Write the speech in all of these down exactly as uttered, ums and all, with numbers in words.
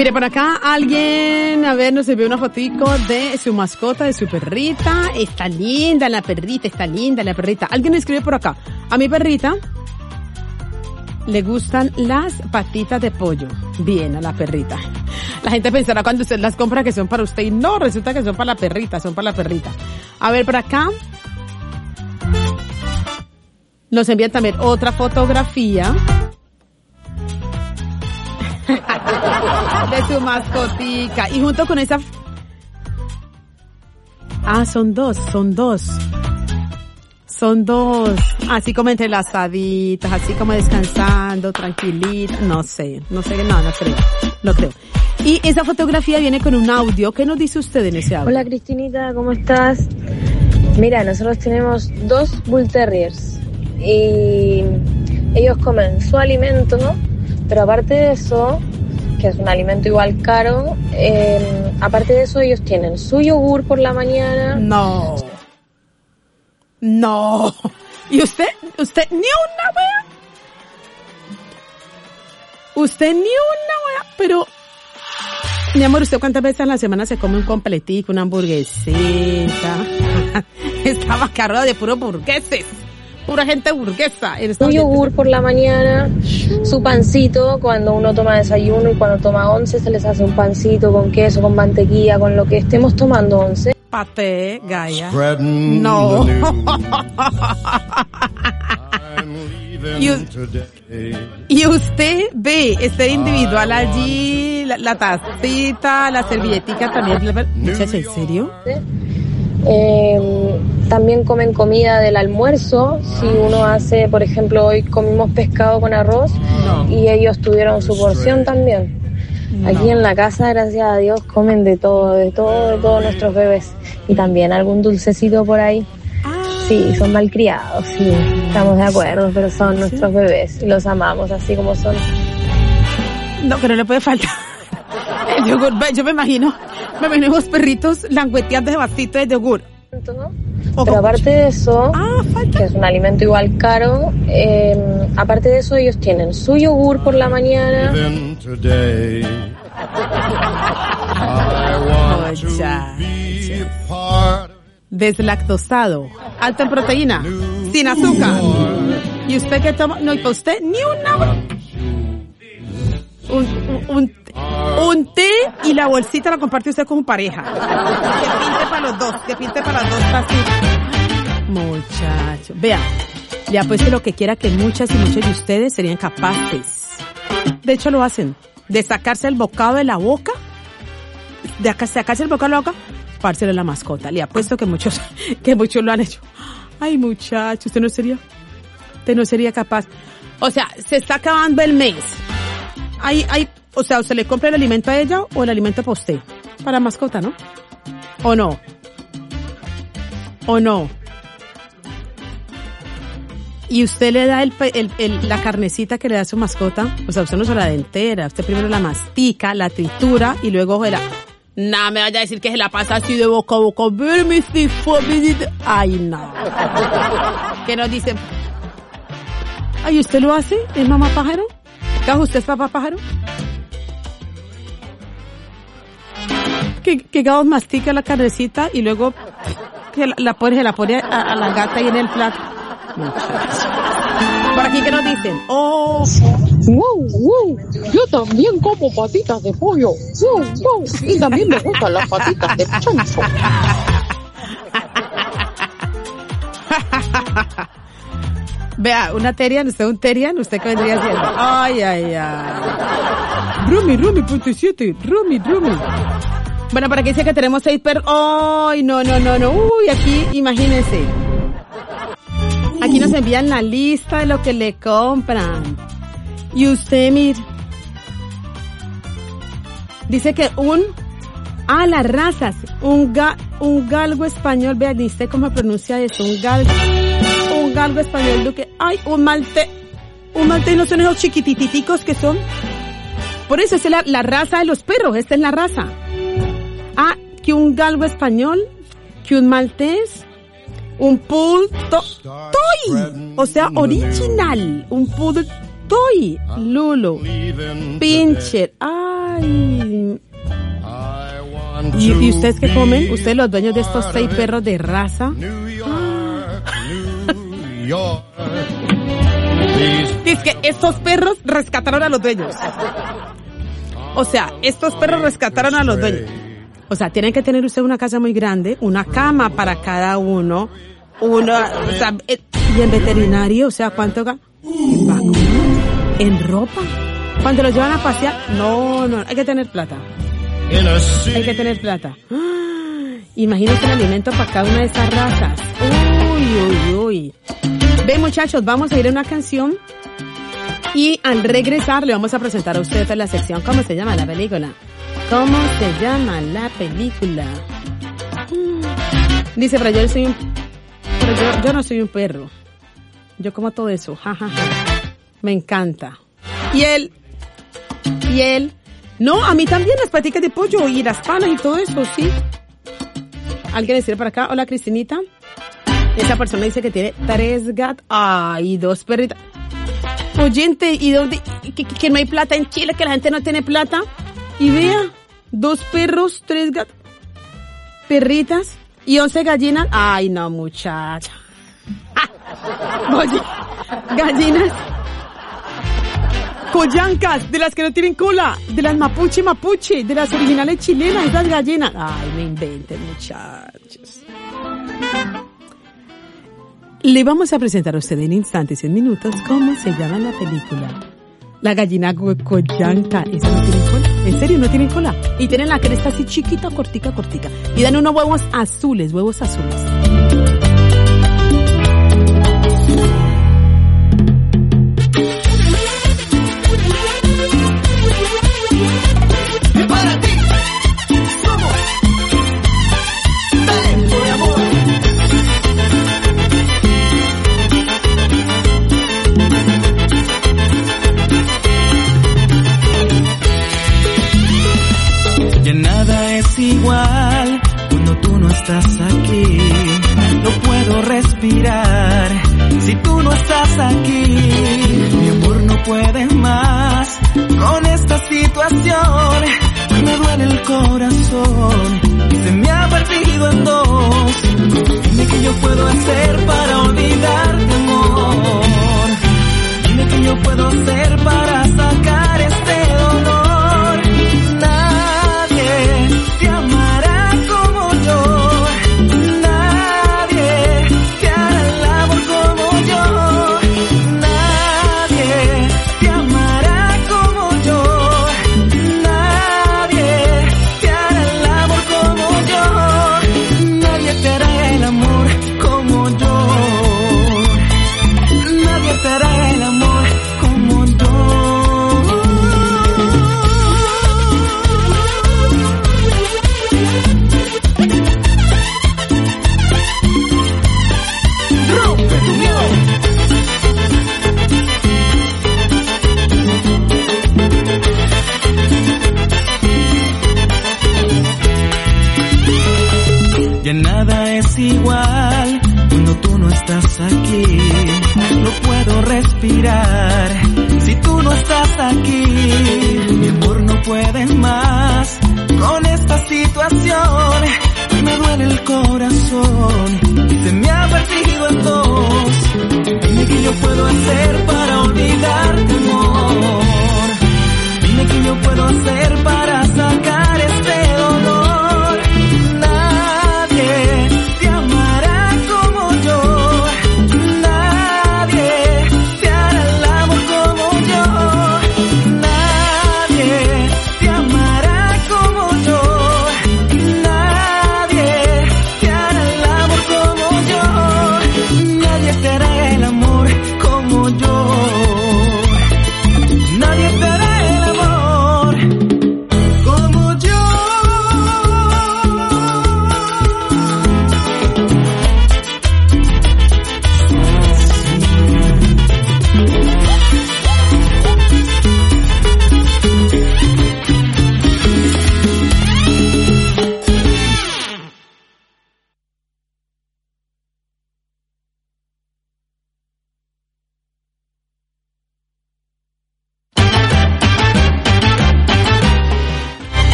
Mire, por acá alguien, a ver, nos envió una fotico de su mascota, de su perrita. Está linda la perrita, está linda la perrita. Alguien escribe por acá, a mi perrita le gustan las patitas de pollo. Bien, a la perrita. La gente pensará cuando usted las compra que son para usted y no, resulta que son para la perrita, son para la perrita. A ver, por acá nos envían también otra fotografía de su mascotica. Y junto con esa... Ah, son dos, son dos. Son dos. Así como entrelazaditas, así como descansando, tranquilitas. No sé, no sé, no, no creo. No creo. Y esa fotografía viene con un audio. ¿Qué nos dice usted en ese audio? Hola Cristinita, ¿cómo estás? Mira, nosotros tenemos dos Bull Terriers. Y ellos comen su alimento, ¿no? Pero aparte de eso, que es un alimento igual caro, eh, aparte de eso ellos tienen su yogur por la mañana. No. No. ¿Y usted? ¿Usted ni una wea? ¿Usted ni una wea? Pero, mi amor, ¿usted cuántas veces a la semana se come un completico, una hamburguesita? Estaba cargado de puros burgueses. Pura gente burguesa. Su yogur por la mañana, su pancito cuando uno toma desayuno y cuando toma once se les hace un pancito con queso, con mantequilla, con lo que estemos tomando once. Paté, Gaia. No. y, y usted ve este individual allí, la, la tacita, la servilletica también. Muchacha, ¿en serio? Eh, también comen comida del almuerzo. Si uno hace, por ejemplo, hoy comimos pescado con arroz, no. Y ellos tuvieron su porción también. No. Aquí en la casa, gracias a Dios, comen de todo, de todo, de todos nuestros bebés. Y también algún dulcecito por ahí. Sí, son malcriados, sí, estamos de acuerdo, pero son nuestros bebés y los amamos así como son. No, pero le puede faltar el yogur. Yo me imagino, me imagino los perritos langueteando de vasito de yogur. ¿No? Pero aparte de eso, ah, que es un alimento igual caro, eh, aparte de eso ellos tienen su yogur por la mañana. Deslactosado, alto en proteína, sin azúcar. ¿Y usted qué toma? No, y para usted ni una... Un, un, un, un té y la bolsita la comparte usted con su pareja. Que pinte para los dos, que pinte para los dos así. Muchacho, vea, le apuesto lo que quiera que muchas y muchos de ustedes serían capaces. De hecho lo hacen, de sacarse el bocado de la boca, de acá, sacarse el bocado de la boca, párselo a la mascota. Le apuesto que muchos, que muchos lo han hecho. Ay, muchacho, usted no sería, usted no sería capaz. O sea, se está acabando el mes. Hay, hay, o sea, ¿usted le compra el alimento a ella o el alimento para usted? Para mascota, ¿no? ¿O no? ¿O no? Y usted le da el, el, el, la carnecita que le da a su mascota, o sea, usted no se la da entera, usted primero la mastica, la tritura y luego la... Nah, me vaya a decir que se la pasa así de boca a boca. Ver mis hijos. Ay, no. ¿Qué nos dicen? Ay, ¿usted lo hace? ¿Es mamá pájaro? ¿Cajo usted es papá pájaro? Que, que Gao mastica la carnecita y luego que la, la pone, se la pone a, a la gata ahí en el plato. Muchachos. Por aquí, ¿qué nos dicen? Oh. Wow, wow. Yo también como patitas de pollo. Wow, wow. Y también me gustan las patitas de chancho. Vea, una terian, usted un terian, usted qué vendría haciendo. Ay, ay, ay. Rumi, Rumi, punto siete. Rumi, Rumi. Bueno, por aquí dice que tenemos seis perros. Ay, no, no, no, no. Uy, aquí, imagínense. Aquí nos envían la lista de lo que le compran. Y usted, mire. Dice que un... Ah, las razas. Un ga, un galgo español. Vea, ni sé cómo pronuncia eso. Un galgo... Un galgo español, Duque. Ay, un malte. Un malte, no son esos chiquititicos que son. Por eso es la, la raza de los perros. Esta es la raza. Ah, que un galgo español, que un maltés, un poodle to toy. O sea, original. Un poodle toy. Lulu. Pinscher. Ay, ¿Y, ¿Y ustedes qué comen? ¿Ustedes los dueños de estos seis perros de raza? Dice que estos perros rescataron a los dueños. O sea, estos perros rescataron a los dueños. O sea, tienen que tener usted una casa muy grande, una cama para cada uno, una, o sea, y en veterinario, o sea, ¿cuánto gana? ¿En vacuna? ¿En ropa? Cuando los llevan a pasear, no, no, hay que tener plata. Hay que tener plata. ¡Ah! Imagínense el alimento para cada una de estas razas. Uy, uy, uy. Ven, muchachos, vamos a ir a una canción y al regresar le vamos a presentar a ustedes la sección. ¿Cómo se llama la película? ¿Cómo se llama la película? Mm. Dice, pero yo soy un... Pero yo, yo no soy un perro. Yo como todo eso. Ja, ja, ja. Me encanta. Y él... Y él... No, a mí también las paticas de pollo y las palas y todo eso, sí. ¿Alguien decir para acá? Hola, Cristinita. Esa persona dice que tiene tres gatos. Ay, dos perritas. Oyente, ¿y dónde? Que, que no hay plata en Chile, que la gente no tiene plata. Y vea, dos perros, tres gatos, perritas y once gallinas. Ay, no, muchacha. Oye, gallinas. Collancas, de las que no tienen cola, de las mapuche mapuche, de las originales chilenas, esas gallinas. Ay, me inventen, muchachos. Le vamos a presentar a usted en instantes, en minutos, cómo se llama la película. La gallina collanca, ¿esa no tiene cola? ¿En serio no tienen cola? Y tienen la cresta así chiquita, cortica, cortica. Y dan unos huevos azules, huevos azules. Igual cuando tú no estás aquí, no puedo respirar si tú no estás aquí. Mi amor no puede más con esta situación, me duele el corazón, se me ha partido en dos. Dime qué yo puedo hacer para olvidarte, amor. Dime qué yo puedo hacer para sacar este dolor. Te amará como yo, nadie te hará el amor como yo, nadie te amará como yo, nadie te hará el amor como yo, nadie te hará el amor como yo, nadie te hará el amor como yo. Ya nada es igual cuando tú no estás aquí, no puedo respirar si tú no estás aquí. Mi amor no puede más con esta situación, me duele el corazón, se me ha partido en dos. Dime qué yo puedo hacer para olvidarte, amor. Dime qué yo puedo hacer para sacar este dolor. Te amará como yo, nadie te hará el amor como yo, nadie te amará como yo, nadie te hará el amor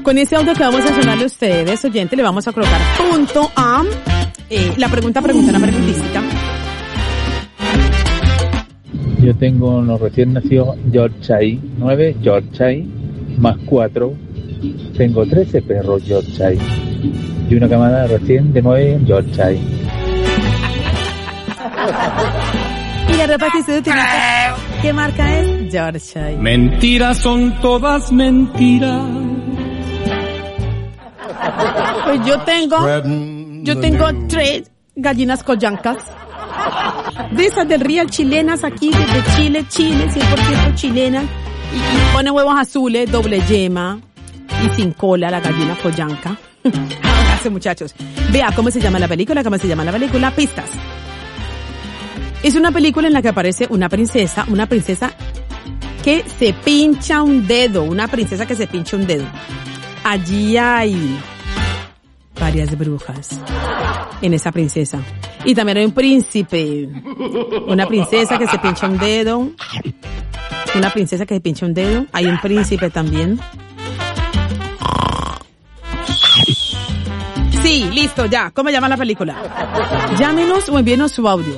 Con ese audio que vamos a sonarle a ustedes, oyente, le vamos a colocar punto a eh, la pregunta, pregunta, la preguntística. Yo tengo unos recién nacidos Yorkshire, nueve Yorkshire, más cuatro. Tengo trece perros Yorkshire y una camada recién de nueve Yorkshire. Y la ropa que usted utiliza, ¿qué marca es? Yorkshire. Mentiras son todas mentiras. Pues yo tengo, yo tengo tres gallinas collancas. De esas del Real, chilenas aquí, de Chile, Chile, cien por ciento chilenas. Y, y pone huevos azules, doble yema y sin cola, la gallina collanca. Gracias, muchachos. Vea cómo se llama la película, cómo se llama la película, pistas. Es una película en la que aparece una princesa, una princesa que se pincha un dedo, una princesa que se pincha un dedo. Allí hay varias brujas en esa princesa. Y también hay un príncipe, una princesa que se pincha un dedo, una princesa que se pincha un dedo, hay un príncipe también. Sí, listo, ya. ¿Cómo se llama la película? Llámenos o envíenos su audio.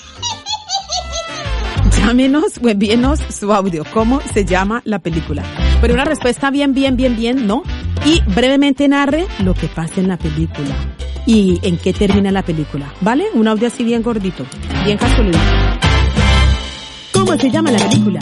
Llámenos o envíenos su audio. ¿Cómo se llama la película? Pero una respuesta bien, bien, bien, bien, ¿no? Y brevemente narre lo que pasa en la película. Y en qué termina la película. ¿Vale? Un audio así bien gordito. Bien cascoludito. ¿Cómo se llama la película?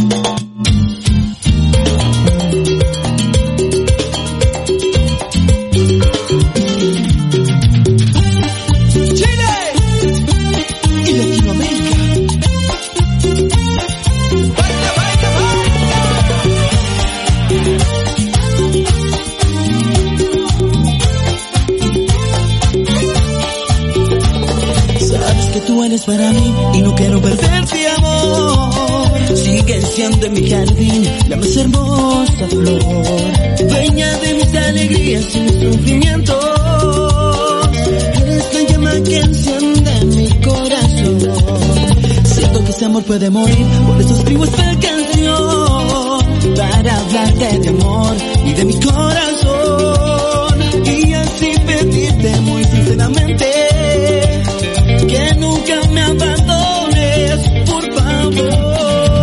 Tú eres para mí y no quiero perderte, amor. Sigues siendo en mi jardín la más hermosa flor, dueña de mis alegrías y mis sufrimientos. Eres la llama que enciende mi corazón. Siento que ese amor puede morir, por eso escribo esta canción, para hablarte de amor y de mi corazón. Y así pedirte muy sinceramente que nunca me abandones, por favor.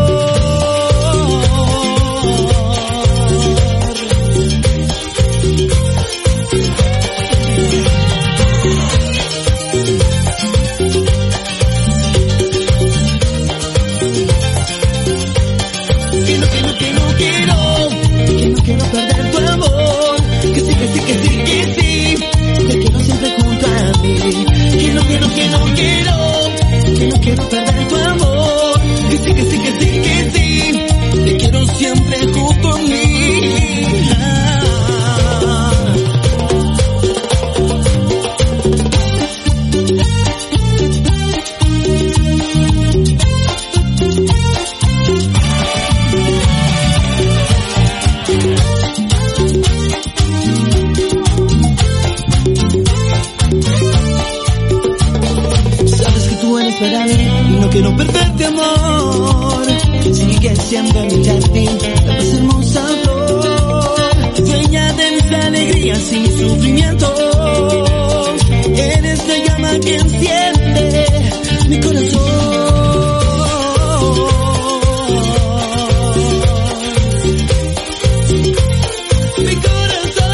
Que no, que no, que no quiero, que no quiero perder tu amor. Que sí, que sí, que sí, que sí, te quiero siempre junto a mí. Que no, que no, que no quiero, que no quiero perder tu amor. Que sí, que sí, que sí, que sí, te quiero siempre junto a mí. Y no quiero perderte, amor. Sigue siendo mi jardín la más hermosa flor, dueña de mis alegrías y mis sufrimientos. Eres la llama que enciende mi corazón. Mi corazón.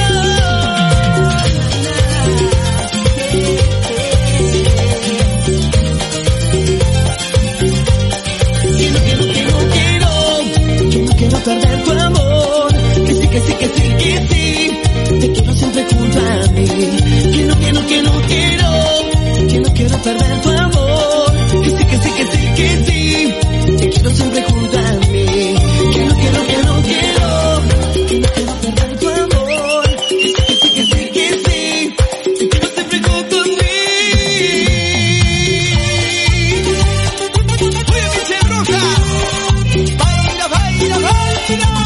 Quiero perder tu amor, que sí, que sí, que sí, que sí, te quiero siempre junto a mí. Que no, que no, que no quiero, que no quiero perder tu amor, que sí, que sí, que sí, que sí, te quiero siempre junto a mí. Que no, que no, que no quiero, que no quiero perder tu amor, que sí, que sí, que sí, que sí, te quiero siempre junto a mí. Oye, Michelle Roja, baila, baila, baila.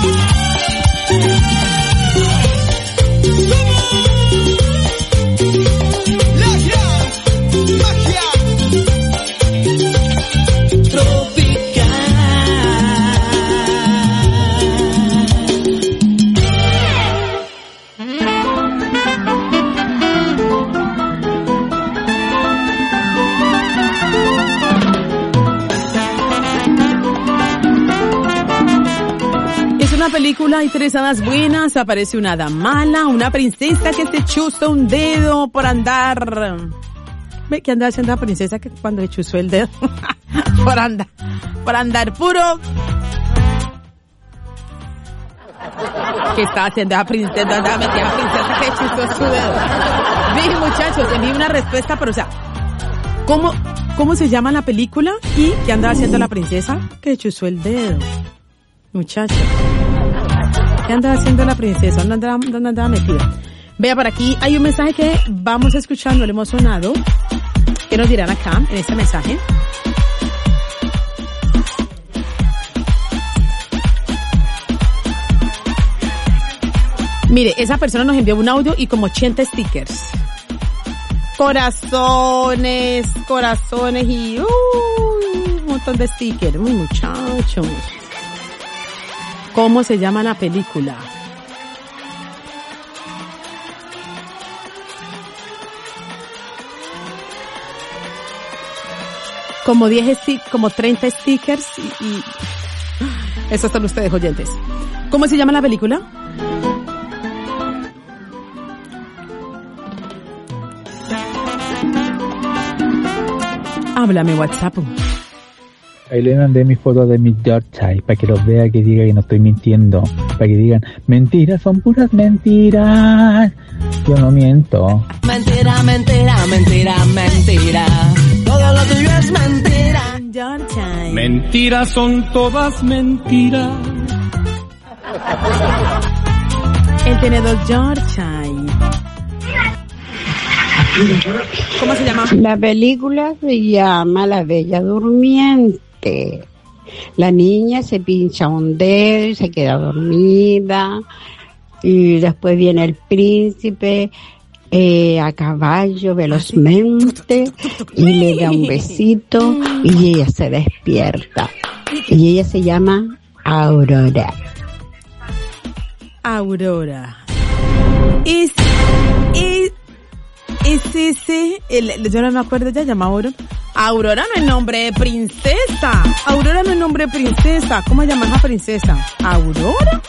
película hay tres hadas buenas, aparece una hada mala, una princesa que se chuza un dedo por andar... ¿Ve qué anda haciendo la princesa que cuando le chuzó el dedo? por andar, por andar puro... ¿Qué está haciendo la princesa? Andaba metida la princesa que chuzó su dedo. Bien, muchachos, envíe una respuesta, pero o sea, ¿cómo, cómo se llama la película? ¿Y qué andaba haciendo la princesa que chuzó el dedo? Muchachos, ¿qué andaba haciendo la princesa? ¿Dónde andaba, dónde andaba metida? Vea, por aquí hay un mensaje que vamos escuchando, lo hemos sonado. ¿Qué nos dirán acá en este mensaje? Mire, esa persona nos envió un audio y como ochenta stickers. Corazones, corazones y uh, un montón de stickers. Uy, muchachos. ¿Cómo se llama la película? Como diez, como treinta stickers y, y... Esos son ustedes, oyentes. ¿Cómo se llama la película? Háblame WhatsApp. Ahí le mandé mi foto de mi Yorkshire para que los vea, que diga que no estoy mintiendo, para que digan mentiras, son puras mentiras, yo no miento. Mentira, mentira, mentira, mentira, todo lo tuyo es mentira. Yorkshire. Mentiras son todas mentiras. El tenedor Yorkshire. ¿Cómo se llama? La película se llama La Bella Durmiente. La niña se pincha un dedo y se queda dormida. Y después viene el príncipe eh, a caballo velozmente y le da un besito y ella se despierta. Y ella se llama Aurora. Aurora. Es... es Es ese, el, yo no me acuerdo, ya llama Aurora. Aurora no es nombre de princesa. Aurora no es nombre de princesa. ¿Cómo llamas a princesa? ¿Aurora?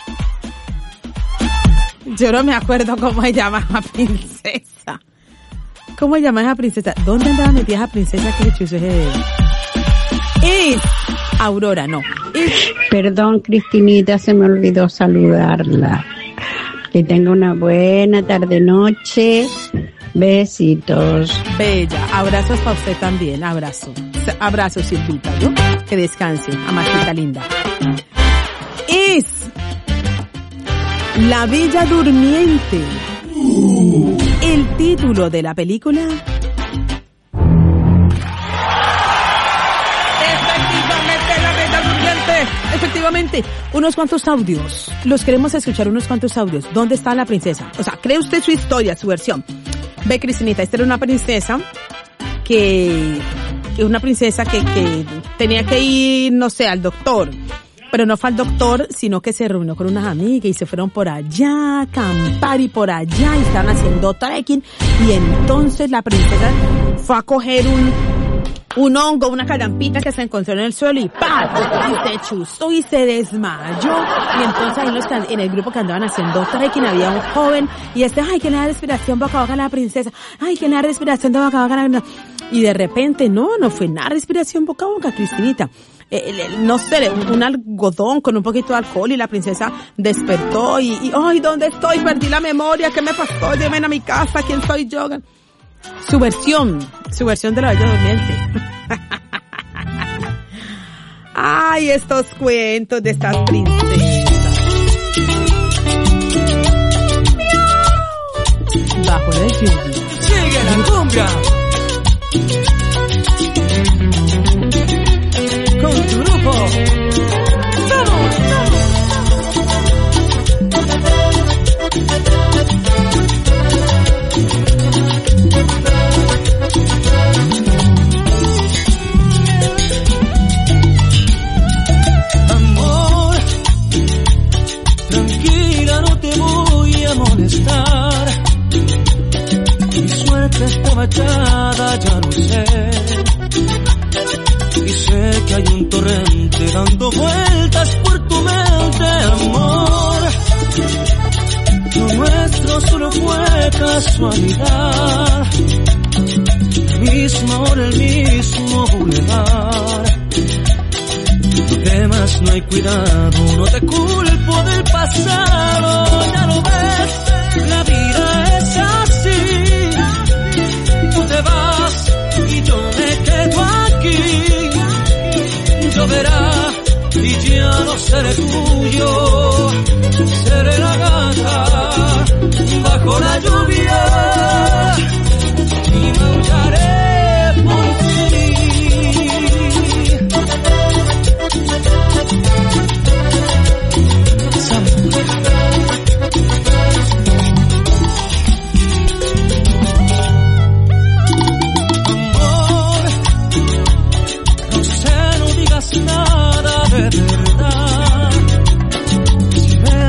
Yo no me acuerdo cómo se llama a princesa. ¿Cómo llamas a princesa? ¿Dónde andaba metida esa princesa que le chuzó ese dedo? Es Aurora, no. Es... Perdón, Cristinita, se me olvidó saludarla. Que tenga una buena tarde-noche. Besitos. Bella, abrazos para usted también, abrazo. Abrazo, Silvita, ¿no? Que descanse, amachita linda. Es La Bella Durmiente. El título de la película. Efectivamente, La Bella Durmiente. Efectivamente, unos cuantos audios. Los queremos escuchar, unos cuantos audios. ¿Dónde está la princesa? O sea, cree usted su historia, su versión. Ve, Cristinita, esta era una princesa que, que una princesa que, que tenía que ir, no sé, al doctor. Pero no fue al doctor, sino que se reunió con unas amigas y se fueron por allá, a acampar y por allá, y estaban haciendo trekking. Y entonces la princesa fue a coger un, un hongo, una calampita que se encontró en el suelo y ¡pam! Y se chuzó y se desmayó. Y entonces ahí los, en el grupo que andaban haciendo trekking había un joven y este, ay, que le da respiración boca a boca a la princesa, ay, que le da respiración de boca a boca a la princesa. Y de repente, no, no fue nada respiración boca a boca, Cristinita. Eh, no sé, un algodón con un poquito de alcohol y la princesa despertó y, y ay, ¿dónde estoy? Perdí la memoria, ¿qué me pasó? Llévenme a mi casa, ¿quién soy yo? Su versión, su versión de La Bella Durmiente. Ay, estos cuentos de estas princesas. Bajo la lluvia. Sigue la cumbia. Con tu grupo. ¡Vamos! Amor, tranquila, no te voy a molestar. Mi suerte estaba echada, ya lo sé. Y sé que hay un torrente dando vueltas por tu mente, amor. Lo nuestro solo fue casualidad. La misma hora, el mismo bulevar. No temas, no hay cuidado, no te culpo del pasado. Ya lo ves, la vida es así. Tú te vas y yo me quedo aquí. Lloverá y ya no seré tuyo. Seré la gata bajo la lluvia.